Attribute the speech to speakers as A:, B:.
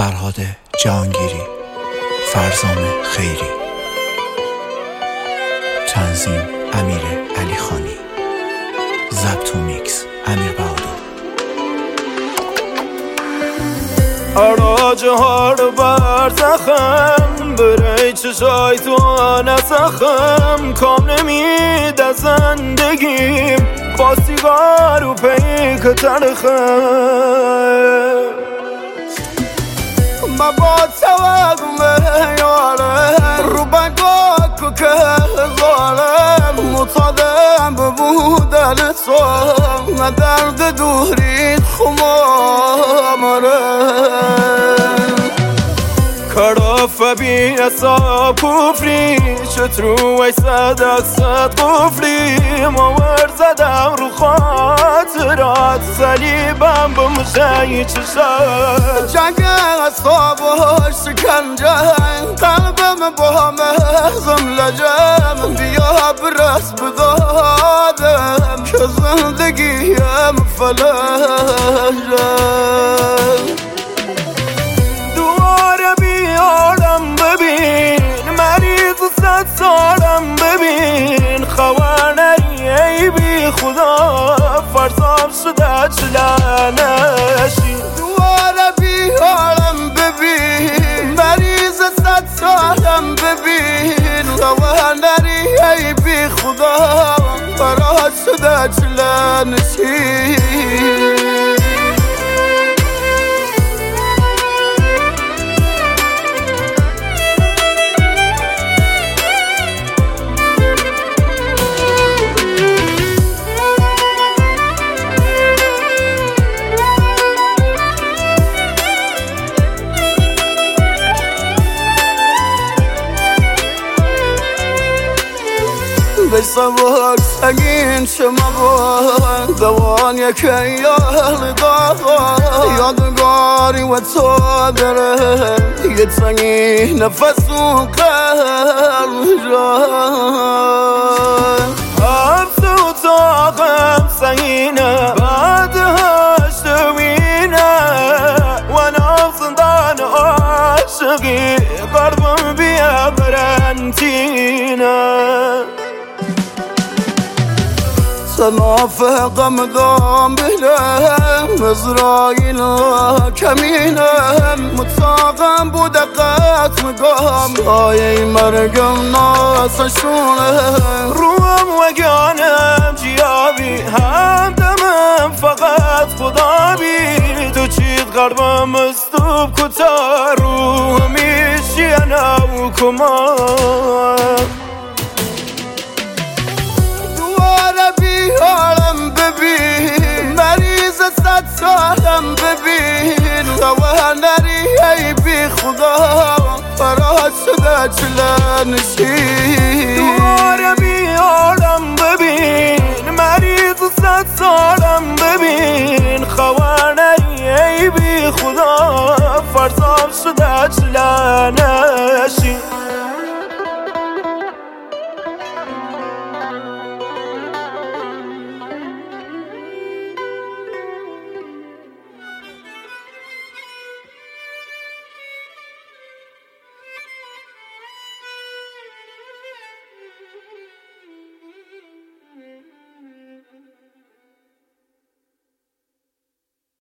A: فرهاد جهانگیری، فرزام خیری. تنظیم امیر علیخانی. ضبط و میکس امیر بهادر.
B: اراج هار برزخم برای چشای تو نسخم کام نمیده زندگیم با سیگار و پیک تلخم ما با توقم یاره رو بگاکو که زارم مطادم ببودن تو درد دورید خمامره کراف بی اصاب کفری شترو ای صدق صد قفلی ماور زدم رو خاطرات صلیبم به مشایی چشم جنگ اصابش شکنجه قلبم با مهزم لجم بیا برس بدادم که زندگیم فلجم دوباره بیارم ببین مریض صد سالم ببین خوانری ای بی خدا فرزام شده چلانشی دوباره بیارم ببین مریض صد سالم ببین خوانری ای بی خدا فرزام شده چلانشی بسوار سگین شما با دوان یکی یال داغا یادگاری و تو داره یه سنگی نفس و قلب جان حبس و طاقم سنگینه بعد هشتوینه و نافزندان عاشقی قلبم بیا قرنطینه سنافقم دام بلم ازرائیل کمینم متساقم بوده قطم گام سایه مرگم ناسشونه روم و گانم جیابی همدمم فقط خدا بی تو چید قلبم استوب کتا روح میشی انا و کمان بیارم ببین مریض صد سالم ببین خوانری ای بی خدا فرات شده چلنشی دوباره بیارم ببین مریض صد سالم ببین خوانری